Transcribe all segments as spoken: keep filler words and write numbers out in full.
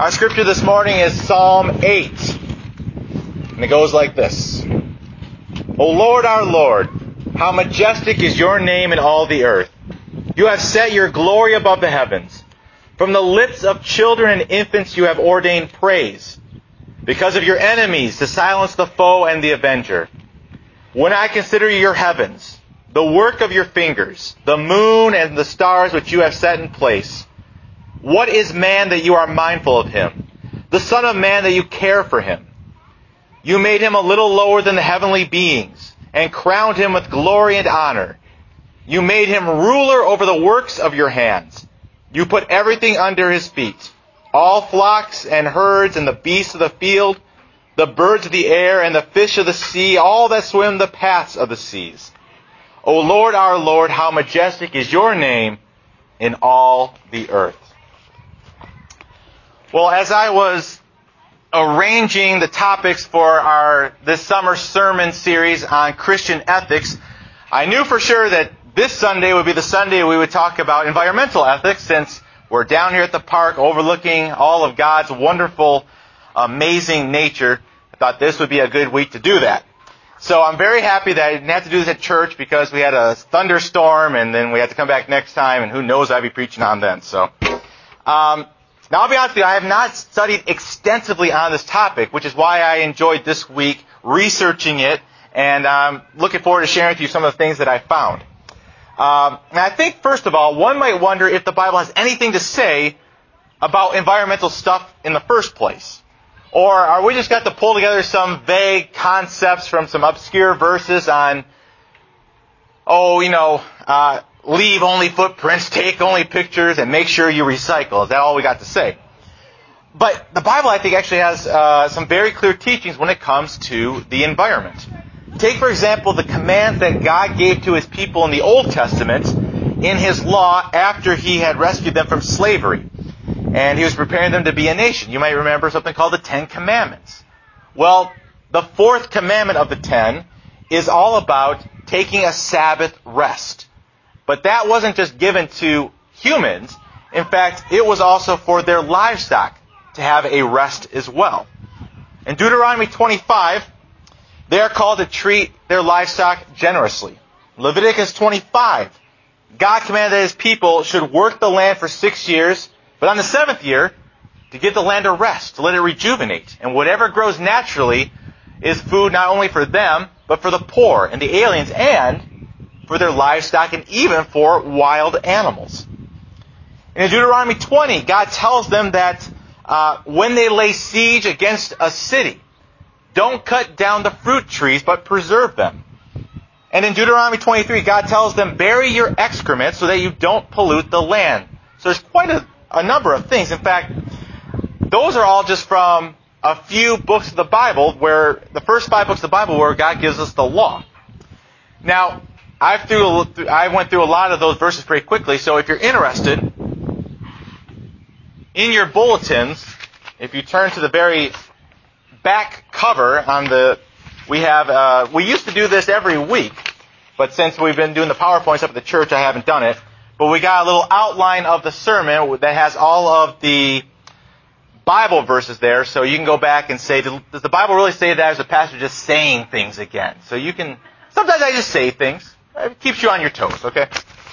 Our scripture this morning is Psalm eight. And it goes like this. O Lord, our Lord, how majestic is your name in all the earth. You have set your glory above the heavens. From the lips of children and infants you have ordained praise, because of your enemies to silence the foe and the avenger. When I consider your heavens, the work of your fingers, the moon and the stars which you have set in place, what is man that you are mindful of him? The son of man that you care for him? You made him a little lower than the heavenly beings, and crowned him with glory and honor. You made him ruler over the works of your hands. You put everything under his feet, all flocks and herds and the beasts of the field, the birds of the air and the fish of the sea, all that swim the paths of the seas. O Lord, our Lord, how majestic is your name in all the earth. Well, as I was arranging the topics for our this summer sermon series on Christian ethics, I knew for sure that this Sunday would be the Sunday we would talk about environmental ethics, since we're down here at the park overlooking all of God's wonderful, amazing nature. I thought this would be a good week to do that. So I'm very happy that I didn't have to do this at church, because we had a thunderstorm and then we had to come back next time, and who knows I'd be preaching on then. So, um, now I'll be honest with you, I have not studied extensively on this topic, which is why I enjoyed this week researching it, and I'm looking forward to sharing with you some of the things that I found. Um, and I think, first of all, one might wonder if the Bible has anything to say about environmental stuff in the first place. Or are we just got to pull together some vague concepts from some obscure verses on, oh, you know, uh, leave only footprints, take only pictures, and make sure you recycle. Is that all we got to say? But the Bible, I think, actually has uh, some very clear teachings when it comes to the environment. Take, for example, the commands that God gave to his people in the Old Testament in his law after he had rescued them from slavery. And he was preparing them to be a nation. You might remember something called the Ten Commandments. Well, the fourth commandment of the ten is all about taking a Sabbath rest. But that wasn't just given to humans. In fact, it was also for their livestock to have a rest as well. In Deuteronomy twenty-five, they are called to treat their livestock generously. Leviticus twenty-five, God commanded that his people should work the land for six years, but on the seventh year, to give the land a rest, to let it rejuvenate. And whatever grows naturally is food not only for them, but for the poor and the aliens, and for their livestock, and even for wild animals. And in Deuteronomy twenty, God tells them that uh, when they lay siege against a city, don't cut down the fruit trees, but preserve them. And in Deuteronomy twenty-three, God tells them, bury your excrement so that you don't pollute the land. So there's quite a, a number of things. In fact, those are all just from a few books of the Bible, where the first five books of the Bible where God gives us the law. Now, I threw, I went through a lot of those verses pretty quickly, so if you're interested, in your bulletins, if you turn to the very back cover on the, we have, uh, we used to do this every week, but since we've been doing the PowerPoints up at the church, I haven't done it. But we got a little outline of the sermon that has all of the Bible verses there, so you can go back and say, does the Bible really say that, or is the pastor just saying things again? So you can, sometimes I just say things. It keeps you on your toes, okay?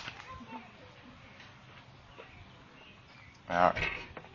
All right.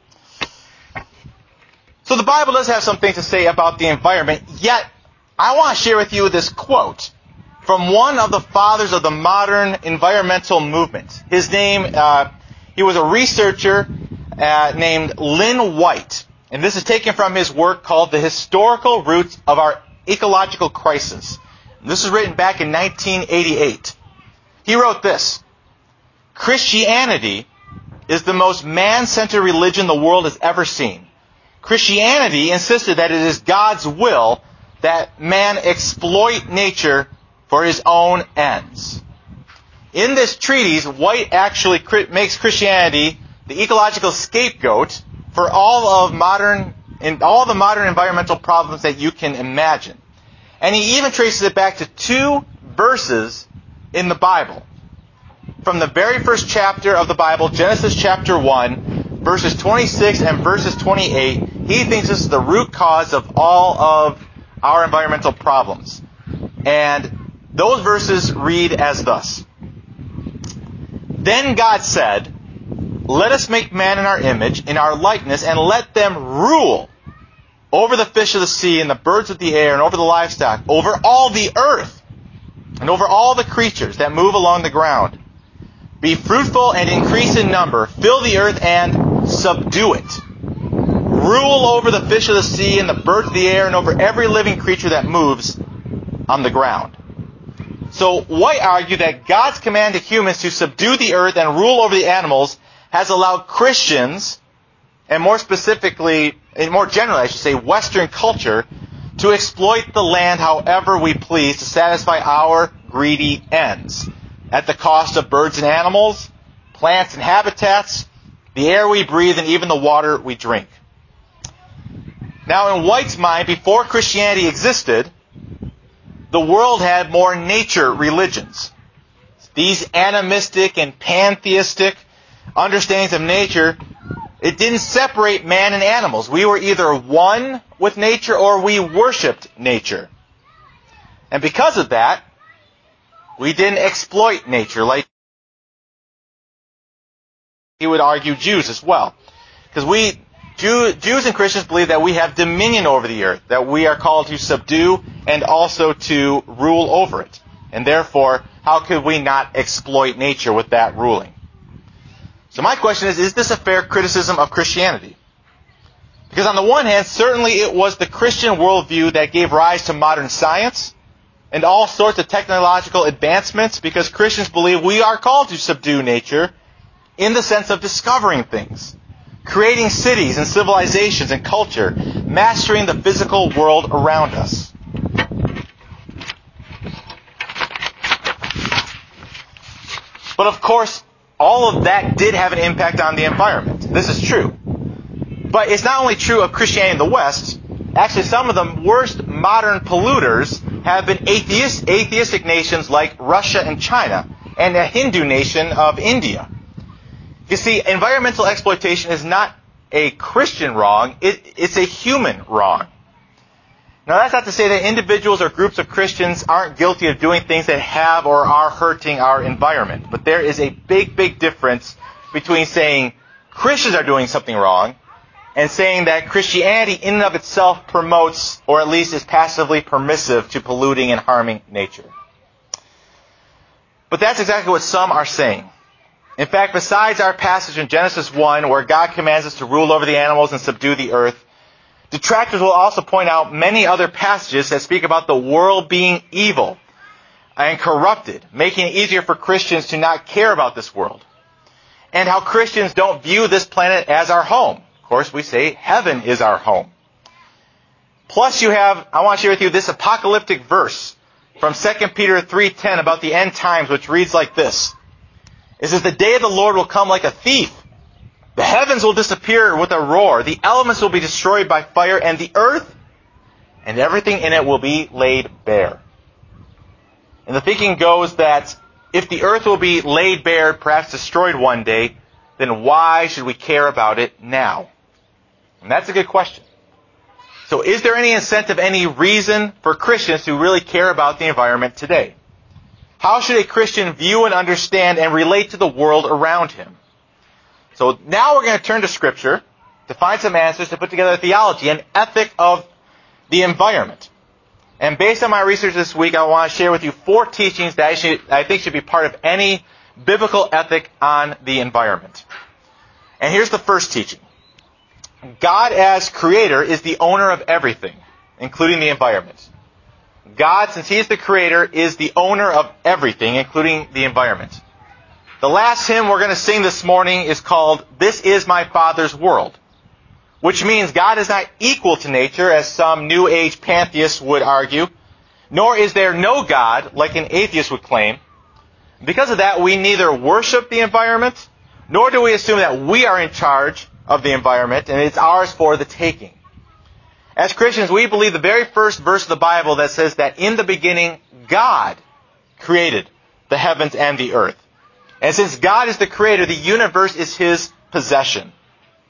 So the Bible does have some things to say about the environment, yet I want to share with you this quote from one of the fathers of the modern environmental movement. His name, uh, he was a researcher uh, named Lynn White, and this is taken from his work called The Historical Roots of Our Ecological Crisis. This was written back in nineteen eighty-eight. He wrote this: Christianity is the most man-centered religion the world has ever seen. Christianity insisted that it is God's will that man exploit nature for his own ends. In this treatise, White actually makes Christianity the ecological scapegoat for all of modern, in all the modern environmental problems that you can imagine. And he even traces it back to two verses in the Bible. From the very first chapter of the Bible, Genesis chapter one, verses twenty-six and verses twenty-eight, he thinks this is the root cause of all of our environmental problems. And those verses read as thus. Then God said, let us make man in our image, in our likeness, and let them rule over the fish of the sea and the birds of the air and over the livestock, over all the earth, and over all the creatures that move along the ground. Be fruitful and increase in number. Fill the earth and subdue it. Rule over the fish of the sea and the birds of the air and over every living creature that moves on the ground. So White argued that God's command to humans to subdue the earth and rule over the animals has allowed Christians, and more specifically, and more generally I should say, Western culture, to exploit the land however we please to satisfy our greedy ends, at the cost of birds and animals, plants and habitats, the air we breathe, and even the water we drink. Now, in White's mind, before Christianity existed, the world had more nature religions. These animistic and pantheistic understandings of nature, it didn't separate man and animals. We were either one with nature or we worshipped nature. And because of that, we didn't exploit nature like he would argue Jews as well. Because we, Jew, Jews and Christians believe that we have dominion over the earth, that we are called to subdue and also to rule over it. And therefore, how could we not exploit nature with that ruling? So my question is, is this a fair criticism of Christianity? Because on the one hand, certainly it was the Christian worldview that gave rise to modern science and all sorts of technological advancements, because Christians believe we are called to subdue nature in the sense of discovering things, creating cities and civilizations and culture, mastering the physical world around us. But of course, all of that did have an impact on the environment. This is true. But it's not only true of Christianity in the West. Actually, some of the worst modern polluters have been atheist, atheistic nations like Russia and China, and a Hindu nation of India. You see, environmental exploitation is not a Christian wrong, it, it's a human wrong. Now, that's not to say that individuals or groups of Christians aren't guilty of doing things that have or are hurting our environment. But there is a big, big difference between saying Christians are doing something wrong and saying that Christianity in and of itself promotes, or at least is passively permissive to polluting and harming nature. But that's exactly what some are saying. In fact, besides our passage in Genesis one, where God commands us to rule over the animals and subdue the earth, detractors will also point out many other passages that speak about the world being evil and corrupted, making it easier for Christians to not care about this world. And how Christians don't view this planet as our home. Of course, we say heaven is our home. Plus you have, I want to share with you this apocalyptic verse from Second Peter three ten about the end times, which reads like this. It says, the day of the Lord will come like a thief. The heavens will disappear with a roar. The elements will be destroyed by fire, and the earth and everything in it will be laid bare. And the thinking goes that if the earth will be laid bare, perhaps destroyed one day, then why should we care about it now? And that's a good question. So is there any incentive, any reason for Christians to really care about the environment today? How should a Christian view and understand and relate to the world around him? So now we're going to turn to Scripture to find some answers to put together a theology, an ethic of the environment. And based on my research this week, I want to share with you four teachings that I, should, I think should be part of any biblical ethic on the environment. And here's the first teaching. God as creator is the owner of everything, including the environment. God, since He is the creator, is the owner of everything, including the environment. The last hymn we're going to sing this morning is called, This Is My Father's World, which means God is not equal to nature, as some New Age pantheists would argue, nor is there no God, like an atheist would claim. Because of that, we neither worship the environment, nor do we assume that we are in charge of the environment, and it's ours for the taking. As Christians, we believe the very first verse of the Bible that says that in the beginning, God created the heavens and the earth. And since God is the creator, the universe is His possession.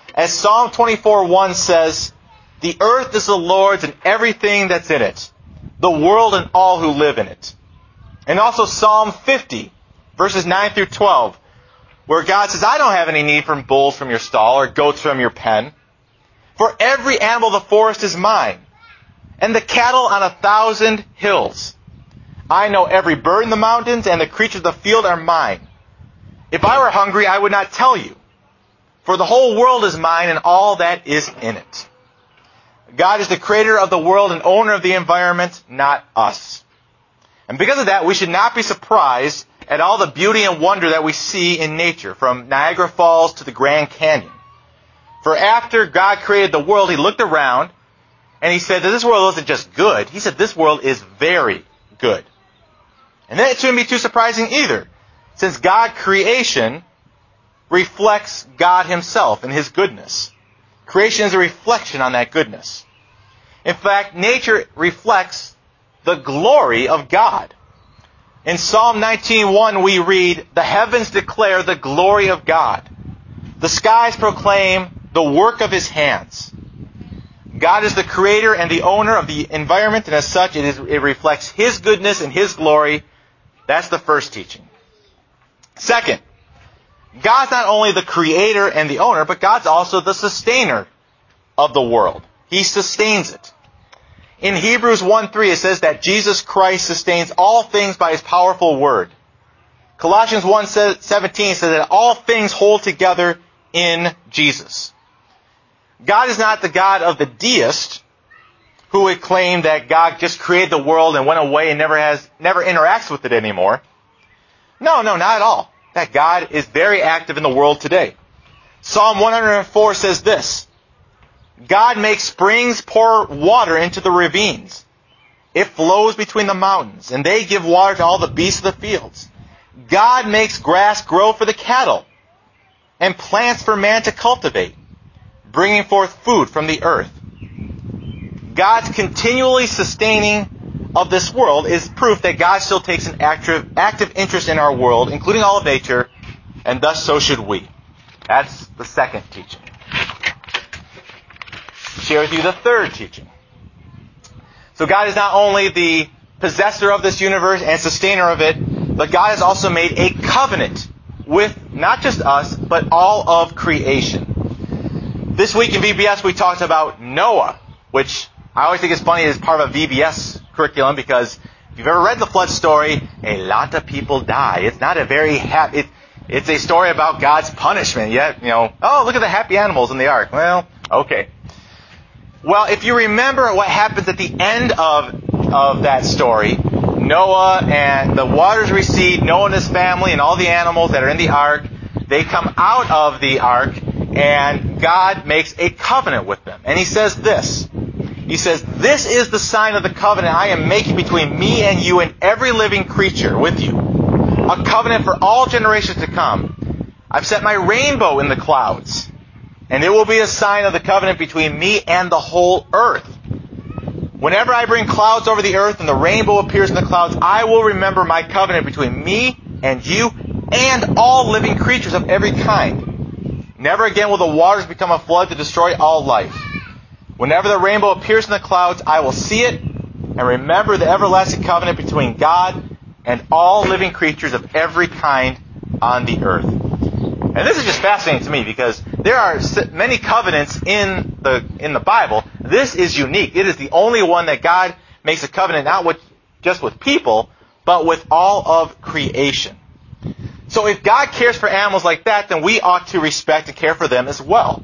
As Psalm twenty-four one says, "The earth is the Lord's and everything that's in it, the world and all who live in it." And also Psalm fifty, verses nine through twelve, where God says, "I don't have any need for bulls from your stall or goats from your pen. For every animal of the forest is mine, and the cattle on a thousand hills. I know every bird in the mountains, and the creatures of the field are mine. If I were hungry, I would not tell you, for the whole world is mine and all that is in it." God is the creator of the world and owner of the environment, not us. And because of that, we should not be surprised at all the beauty and wonder that we see in nature, from Niagara Falls to the Grand Canyon. For after God created the world, He looked around and He said that this world isn't just good. He said this world is very good. And that shouldn't be too surprising either, since God's creation reflects God Himself and His goodness. Creation is a reflection on that goodness. In fact, nature reflects the glory of God. In Psalm nineteen one we read, "The heavens declare the glory of God. The skies proclaim the work of His hands." God is the creator and the owner of the environment, and as such, it, is, it reflects His goodness and His glory. That's the first teaching. Second, God's not only the creator and the owner, but God's also the sustainer of the world. He sustains it. In Hebrews one three, it says that Jesus Christ sustains all things by His powerful word. Colossians one seventeen says that all things hold together in Jesus. God is not the God of the deist who would claim that God just created the world and went away and never has, never interacts with it anymore. No, no, not at all. That God is very active in the world today. Psalm one hundred four says this, "God makes springs pour water into the ravines. It flows between the mountains, and they give water to all the beasts of the fields. God makes grass grow for the cattle, and plants for man to cultivate, bringing forth food from the earth." God's continually sustaining of this world is proof that God still takes an active, active interest in our world, including all of nature, and thus so should we. That's the second teaching. Share with you the third teaching. So God is not only the possessor of this universe and sustainer of it, but God has also made a covenant with not just us, but all of creation. This week in V B S we talked about Noah, which I always think is funny as part of a V B S curriculum, because if you've ever read the flood story, a lot of people die. It's not a very happy... It, it's a story about God's punishment. Yet, you know, oh, look at the happy animals in the ark. Well, okay. Well, if you remember what happens at the end of, of that story, Noah and the waters recede, Noah and his family and all the animals that are in the ark, they come out of the ark, and God makes a covenant with them. And He says this. He says, "This is the sign of the covenant I am making between me and you and every living creature with you. A covenant for all generations to come. I've set my rainbow in the clouds, and it will be a sign of the covenant between me and the whole earth. Whenever I bring clouds over the earth and the rainbow appears in the clouds, I will remember my covenant between me and you and all living creatures of every kind. Never again will the waters become a flood to destroy all life. Whenever the rainbow appears in the clouds, I will see it and remember the everlasting covenant between God and all living creatures of every kind on the earth." And this is just fascinating to me, because there are many covenants in the in the Bible. This is unique. It is the only one that God makes a covenant not with just with people, but with all of creation. So if God cares for animals like that, then we ought to respect and care for them as well.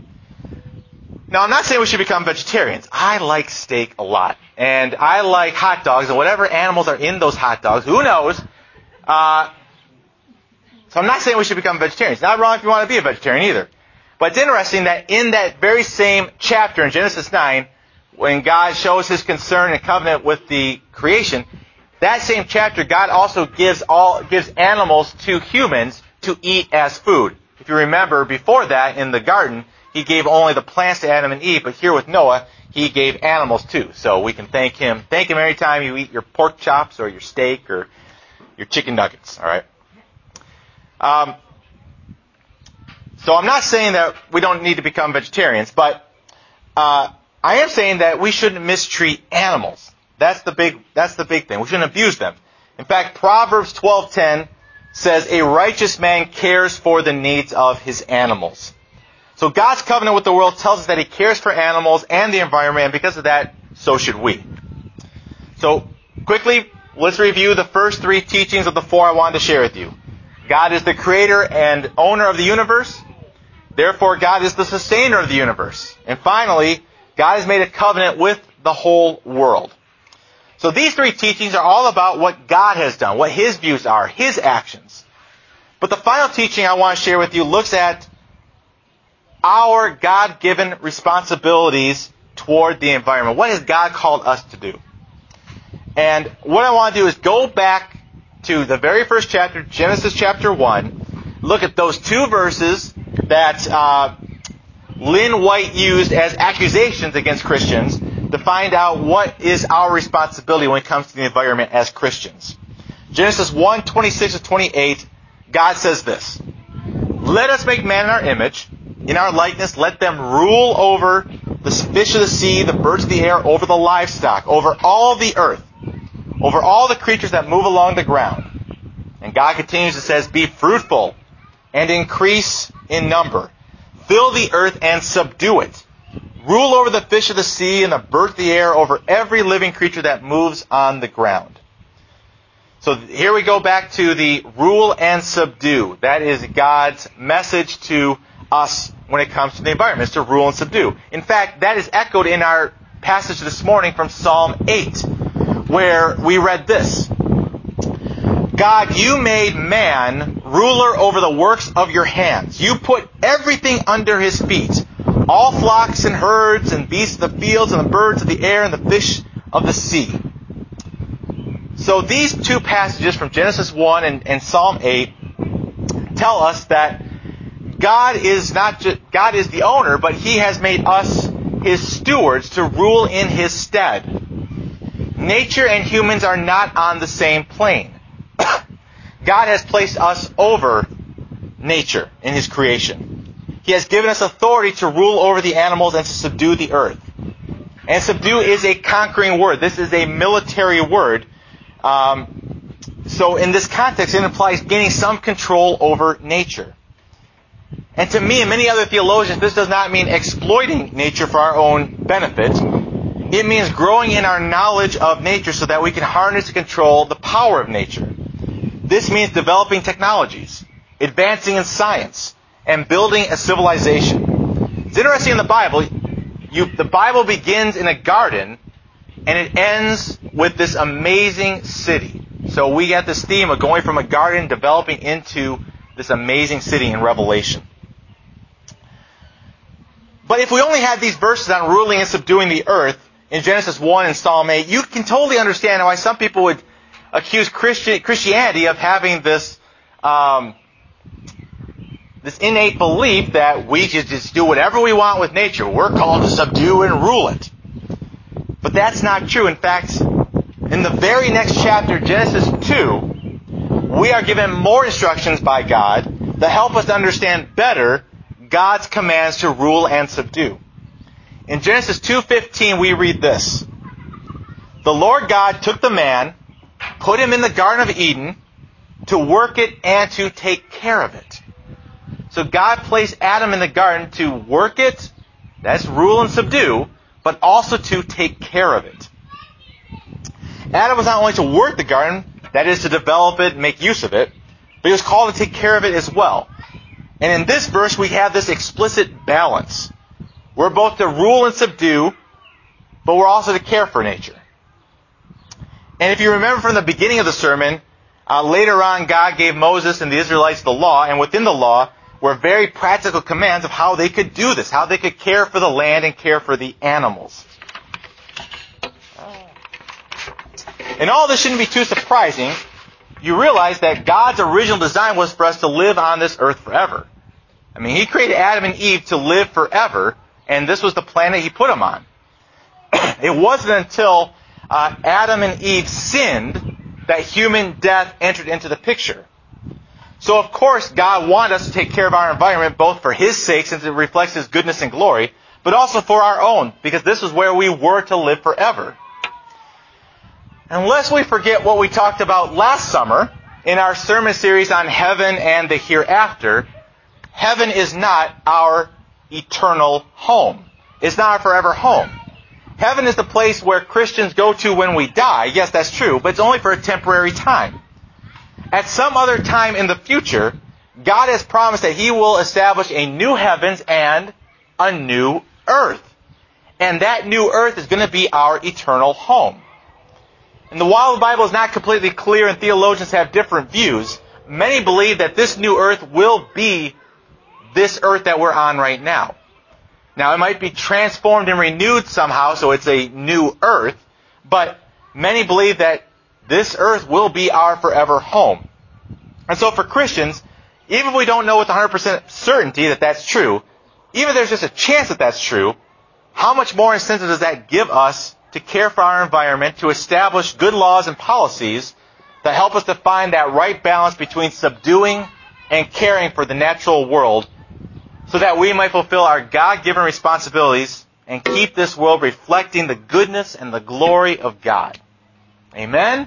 Now, I'm not saying we should become vegetarians. I like steak a lot. And I like hot dogs, and whatever animals are in those hot dogs, who knows? Uh, so I'm not saying we should become vegetarians. It's not wrong if you want to be a vegetarian either. But it's interesting that in that very same chapter in Genesis nine, when God shows His concern and covenant with the creation, that same chapter, God also gives all gives animals to humans to eat as food. If you remember, before that, in the garden, He gave only the plants to Adam and Eve, but here with Noah, He gave animals too. So we can thank Him. Thank Him every time you eat your pork chops or your steak or your chicken nuggets. All right. Um, So I'm not saying that we don't need to become vegetarians, but uh, I am saying that we shouldn't mistreat animals. That's the big, that's the big thing. We shouldn't abuse them. In fact, Proverbs twelve ten says, a righteous man cares for the needs of his animals. So God's covenant with the world tells us that He cares for animals and the environment, and because of that, so should we. So, quickly, let's review the first three teachings of the four I wanted to share with you. God is the creator and owner of the universe. Therefore, God is the sustainer of the universe. And finally, God has made a covenant with the whole world. So these three teachings are all about what God has done, what His views are, His actions. But the final teaching I want to share with you looks at our God-given responsibilities toward the environment. What has God called us to do? And what I want to do is go back to the very first chapter, Genesis chapter one, look at those two verses that uh, Lynn White used as accusations against Christians to find out what is our responsibility when it comes to the environment as Christians. Genesis one, twenty-six to twenty-eight, God says this, let us make man in our image, in our likeness, let them rule over the fish of the sea, the birds of the air, over the livestock, over all the earth, over all the creatures that move along the ground. And God continues and says, be fruitful and increase in number. Fill the earth and subdue it. Rule over the fish of the sea and the birds of the air, over every living creature that moves on the ground. So here we go back to the rule and subdue. That is God's message to us when it comes to the environment, is to rule and subdue. In fact, that is echoed in our passage this morning from Psalm eight, where we read this. God, you made man ruler over the works of your hands. You put everything under his feet, all flocks and herds and beasts of the fields and the birds of the air and the fish of the sea. So these two passages from Genesis one and, and Psalm eight tell us that God is not just, God is the owner, but He has made us His stewards to rule in His stead. Nature and humans are not on the same plane. God has placed us over nature in His creation. He has given us authority to rule over the animals and to subdue the earth. And subdue is a conquering word. This is a military word. Um, so in this context, it implies gaining some control over nature. And to me and many other theologians, this does not mean exploiting nature for our own benefit. It means growing in our knowledge of nature so that we can harness and control the power of nature. This means developing technologies, advancing in science, and building a civilization. It's interesting in the Bible, you, the Bible begins in a garden, and it ends with this amazing city. So we get this theme of going from a garden, developing into this amazing city in Revelation. But if we only had these verses on ruling and subduing the earth in Genesis one and Psalm eight, you can totally understand why some people would accuse Christi- Christianity of having this um, this innate belief that we should just do whatever we want with nature. We're called to subdue and rule it. But that's not true. In fact, in the very next chapter, Genesis two, we are given more instructions by God that help us understand better God's commands to rule and subdue. In Genesis two fifteen, we read this. The Lord God took the man, put him in the Garden of Eden, to work it and to take care of it. So God placed Adam in the garden to work it, that's rule and subdue, but also to take care of it. Adam was not only to work the garden, that is to develop it and make use of it, but he was called to take care of it as well. And in this verse, we have this explicit balance. We're both to rule and subdue, but we're also to care for nature. And if you remember from the beginning of the sermon, uh, later on God gave Moses and the Israelites the law, and within the law were very practical commands of how they could do this, how they could care for the land and care for the animals. And all this shouldn't be too surprising. You realize that God's original design was for us to live on this earth forever. I mean, He created Adam and Eve to live forever, and this was the planet He put them on. It wasn't until uh, Adam and Eve sinned that human death entered into the picture. So of course God wanted us to take care of our environment both for His sake, since it reflects His goodness and glory, but also for our own, because this is where we were to live forever. Unless we forget what we talked about last summer in our sermon series on heaven and the hereafter, heaven is not our eternal home. It's not our forever home. Heaven is the place where Christians go to when we die. Yes, that's true, but it's only for a temporary time. At some other time in the future, God has promised that He will establish a new heavens and a new earth. And that new earth is going to be our eternal home. And while the Bible is not completely clear and theologians have different views, many believe that this new earth will be this earth that we're on right now. Now, it might be transformed and renewed somehow, so it's a new earth, but many believe that this earth will be our forever home. And so for Christians, even if we don't know with one hundred percent certainty that that's true, even if there's just a chance that that's true, how much more incentive does that give us to care for our environment, to establish good laws and policies that help us to find that right balance between subduing and caring for the natural world, so that we might fulfill our God-given responsibilities and keep this world reflecting the goodness and the glory of God. Amen?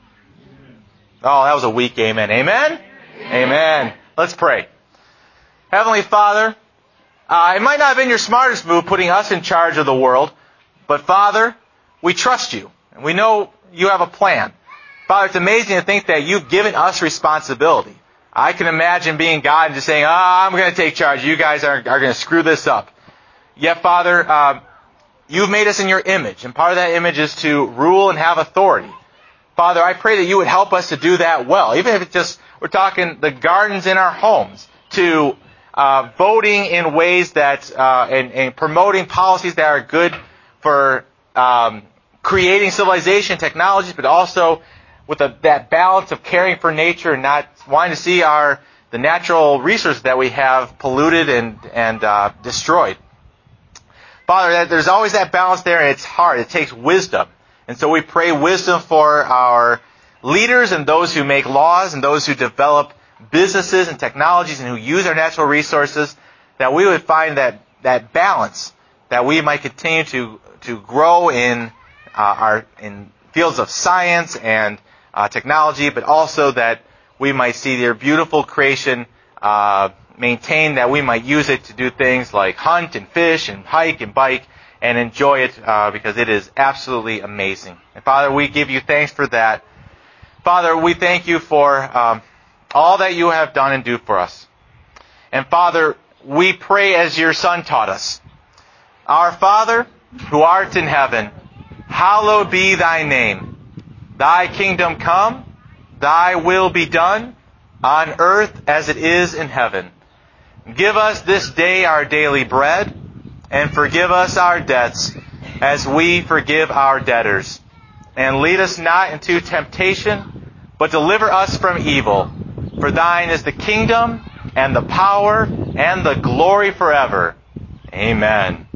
Oh, that was a weak amen. Amen? Amen. Amen. Let's pray. Heavenly Father, uh, it might not have been your smartest move putting us in charge of the world, but Father, we trust you, and we know you have a plan. Father, it's amazing to think that you've given us responsibility. I can imagine being God and just saying, oh, I'm going to take charge. You guys are, are going to screw this up. Yet, Father, uh, you've made us in your image, and part of that image is to rule and have authority. Father, I pray that you would help us to do that well, even if it's just, we're talking the gardens in our homes, to uh, voting in ways that, uh, and, and promoting policies that are good for um, creating civilization, technologies, but also with a, that balance of caring for nature and not wanting to see our the natural resources that we have polluted and and uh, destroyed. Father, that there's always that balance there, and it's hard. It takes wisdom. And so we pray wisdom for our leaders and those who make laws and those who develop businesses and technologies and who use our natural resources, that we would find that, that balance, that we might continue to, to grow in uh, our in fields of science and uh, technology, but also that we might see their beautiful creation uh, maintained, that we might use it to do things like hunt and fish and hike and bike and enjoy it uh, because it is absolutely amazing. And Father, we give you thanks for that. Father, we thank you for um, all that you have done and do for us. And Father, we pray as your Son taught us. Our Father, who art in heaven, hallowed be thy name. Thy kingdom come, thy will be done, on earth as it is in heaven. Give us this day our daily bread, and forgive us our debts, as we forgive our debtors. And lead us not into temptation, but deliver us from evil. For thine is the kingdom, and the power, and the glory forever. Amen.